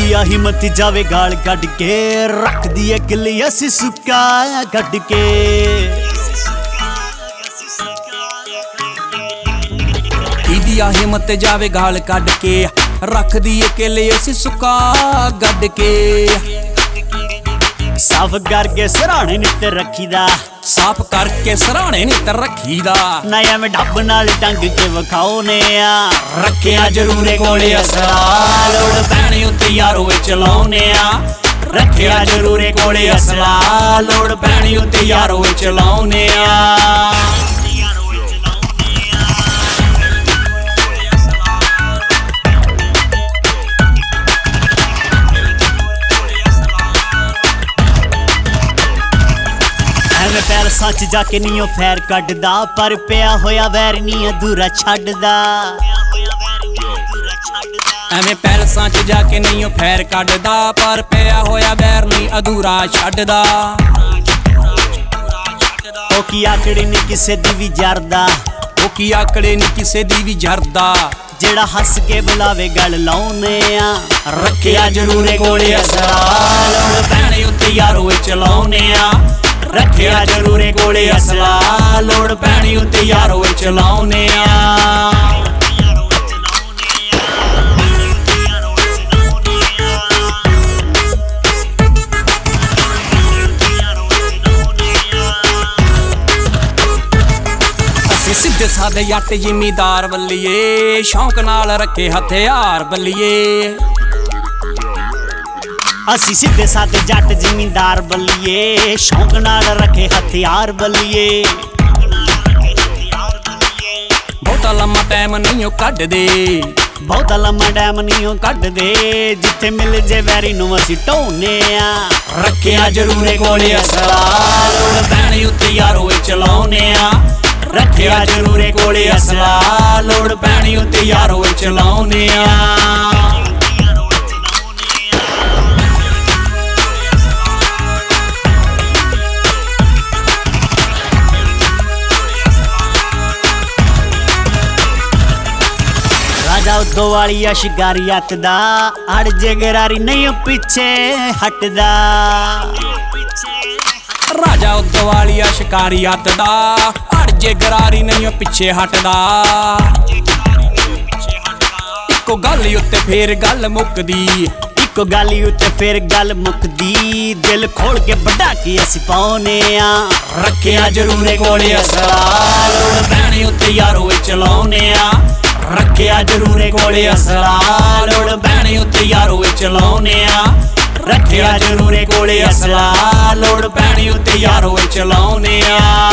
ਆ ਹਿੰਮਤ ਜਾਵੇ ਗਾਲ ਕੱਢ ਕੇ ਰੱਖਦੀ ਏ ਕਿੱਲੀ ਅਸੀਂ ਸੁੱਕਾ ਕੱਢ ਕੇ ਕਿਹਦੀ ਆ ਹਿੰਮਤ ਜਾਵੇ ਗਾਲ ਕੱਢ ਕੇ ਰੱਖਦੀ ਏ ਕਿੱਲੀ ਅਸੀਂ ਸੁੱਕਾ ਕੱਢ ਕੇ ਸਾਫ ਕਰਕੇ ਸਰਾਣੇ ਨਿੱਤ ਰੱਖੀਦਾ ਸਾਫ ਕਰਕੇ ਸਰਾਣੇ ਨਿੱਤ ਰੱਖੀਦਾ ਨਾ ਐਵੇਂ ਡੱਬ ਨਾਲ ਟੰਗ ਕੇ ਵਿਖਾਉਨੇ ਆ ਰੱਖਿਆ ਜ਼ਰੂਰ ਕੋਲੇ ਅਸਲਾ ਲੋੜ ਪੈਣੀ ਉੱਤੇ ਯਾਰੋ ਵਿੱਚ ਚਲਾਉਨੇ ਆ ਰੱਖਿਆ ਜ਼ਰੂਰ ਕੋਲੇ ਅਸਲਾ ਲੋੜ ਪੈਣੀ ਉੱਤੇ ਯਾਰੋ ਵਿੱਚ ਚਲਾਉਨੇ ਆ ਐਵੇਂ ਪੈਰ ਸੱਚ ਜਾ ਕੇ ਨੀਓ ਫੈਰ ਕੱਢਦਾ ਪਰ ਪਿਆ ਹੋਇਆ ਵੈਰ ਨੀ ਅਧੂਰਾ ਛੱਡਦਾ ਐਵੇਂ ਪੈਲਸਾਂ 'ਚ ਜਾ ਕੇ ਨਹੀਂ ਉਹ ਫੈਰ ਕੱਢਦਾ ਪਰ ਪਿਆ ਹੋਇਆ ਵੈਰ ਨਹੀਂ ਅਧੂਰਾ ਛੱਡਦਾ ਉਹ ਕੀ ਆਕੜੇ ਨੀ ਕਿਸੇ ਦੀ ਵੀ ਜਰਦਾ ਉਹ ਕੀ ਆਕੜੇ ਨੀ ਕਿਸੇ ਦੀ ਵੀ ਜਰਦਾ ਜਿਹੜਾ ਹੱਸ ਕੇ ਬੁਲਾਵੇ ਗੱਲ ਲਾਉਨੇ ਆ ਰੱਖਿਆ ਜ਼ਰੂਰ ਕੋਲੇ ਅਸਲਾ ਲੋੜ ਪੈਣੀ ਉੱਤੇ ਯਾਰੋ ਵਿੱਚ ਚਲਾਉਨੇ ਆ ਰੱਖਿਆ ਜ਼ਰੂਰ ਕੋਲੇ ਅਸਲਾ ਲੋੜ ਪੈਣੀ ਉੱਤੇ ਯਾਰੋ ਵਿੱਚ ਚਲਾਉਨੇ ਆ ਸਿੱਧੇ ਸਾਦੇ ਜੱਟ ਜ਼ਿਮੀਦਾਰ ਬੱਲੀਏ ਸ਼ੌਂਕ ਨਾਲ ਰੱਖੇ ਹਥਿਆਰ ਬੱਲੀਏ ਅਸੀਂ ਸਿੱਧੇ ਸਾਦੇ ਜੱਟ ਜ਼ਿਮੀਦਾਰ ਬੱਲੀਏ ਸ਼ੌਂਕ ਨਾਲ ਰੱਖੇ ਹਥਿਆਰ ਬੱਲੀਏ ਬਹੁਤਾ ਲੰਮਾ ਟਾਈਮ ਨਹੀਂ ਉਹ ਕੱਢਦੇ ਬਹੁਤਾ ਲੰਮਾ ਟਾਈਮ ਨਹੀਂ ਉਹ ਕੱਢਦੇ ਜਿੱਥੇ ਮਿਲ ਜੇ ਵੈਰੀ ਨੂੰ ਅਸੀਂ ਢੋਨੇ ਆ ਰੱਖਿਆ ਜ਼ਰੂਰ ਕੋਲੇ ਅਸਲਾ ਲੋੜ ਪੈਣੀ ਉੱਤੇ ਯਾਰੋ ਵਿੱਚ ਚਲਾਉਨੇ ਆ ਰੱਖਿਆ ਜ਼ਰੂਰ ਕੋਲੇ ਅਸਲਾ ਲੋੜ ਪੈਣੀ ਉੱਤੇ ਯਾਰੋ ਵਿੱਚ ਚਲਾਉਨੇ ਆ ਰਾਜਾ ਉਦੋਂ ਵਾਲੀ ਆ ਸ਼ਿਕਾਰੀਅਤ ਦਾ ਅੜ ਜੇ ਗਰਾਰੀ ਨਹੀਂ ਪਿੱਛੇ ਹਟਦਾ ਰਾਜਾ ਉਦੋਂ ਵਾਲੀ ਆ ਸ਼ਿਕਾਰੀਅਤ ਦਾ ਅੜ ਜੇ ਗਰਾਰੀ ਨਹੀਂ ਉਹ ਪਿੱਛੇ ਹਟਦਾ ਇੱਕੋ ਗੱਲ ਉੱਤੇ ਫੇਰ ਗੱਲ ਮੁੱਕਦੀ ਇੱਕੋ ਗੱਲ ਉੱਤੇ ਫੇਰ ਗੱਲ ਮੁੱਕਦੀ ਦਿਲ ਖੋਲ ਕੇ ਵੱਡਾ ਕੀ ਅਸੀਂ ਪਾਉਨੇ ਆ ਰੱਖਿਆ ਜ਼ਰੂਰ ਕੋਲੇ ਅਸਲਾ ਲੋੜ ਪੈਣੀ ਉੱਤੇ ਯਾਰੋ ਵਿੱਚ ਚਲਾਉਨੇ ਆ ਰੱਖਿਆ ਜ਼ਰੂਰ ਕੋਲੇ ਅਸਲਾ ਲੋੜ ਪੈਣੀ ਉੱਤੇ ਯਾਰੋ ਵਿੱਚ ਚਲਾਉਨੇ ਆ ਰੱਖਿਆ ਜ਼ਰੂਰ ਕੋਲੇ ਅਸਲਾ ਲੋੜ ਪੈਣੀ ਉੱਤੇ ਯਾਰੋ ਵਿੱਚ ਚਲਾਉਨੇ ਆ